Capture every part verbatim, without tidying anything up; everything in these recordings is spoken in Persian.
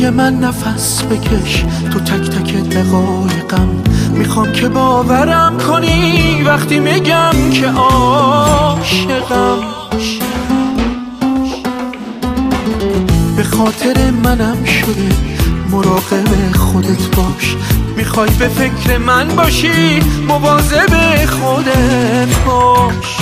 دنیای من نفس بکش تو تک تک دقایقم. میخوام که باورم کنی وقتی میگم که عاشقم. به خاطر منم شده مراقب خودت باش. میخوای به فکر من باشی مواظب خودت باش.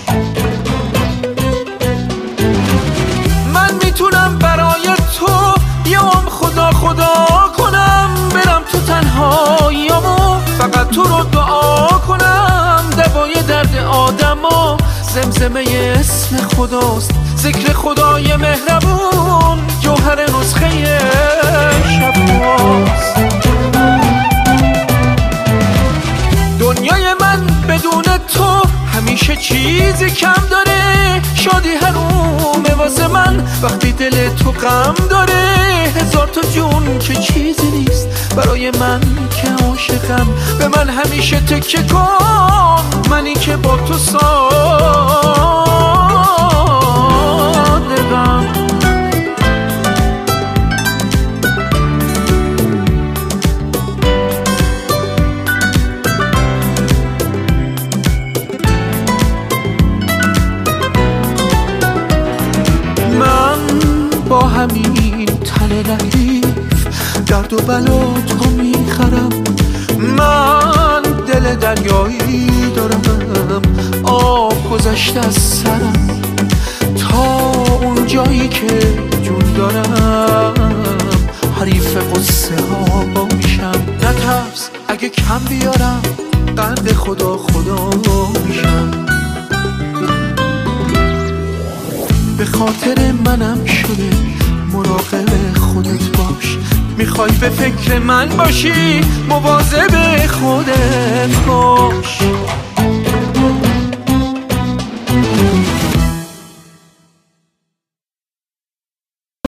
من میتونم برای تو یه عمر خدا خدا کنم، برم تو تنهاییامو فقط تو رو دعا کنم. دوای درد آدما زمزمه اسم خداست، ذکر خدای مهربون جوهر نسخه شباست. دنیای من بدون تو همیشه چیزی کم داره. شادی حرومه واسه من وقتی دل تو غم داره. هزار تا جون که چیزی نیست برای من که عاشقم. به من همیشه تکیه کن، منی که با تو صادقم. با همین تن لطیف درد و بلا تو میخرم. من دل دریایی دارم، آب گذشته از سرم. تا اون جایی که جون دارم حریف قصه ها باشم. نترس اگه کم بیارم قند خدا خدا میشم. به خاطر منم شده مراقب خودت باش. میخوای به فکر من باشی مواظب خودت باش.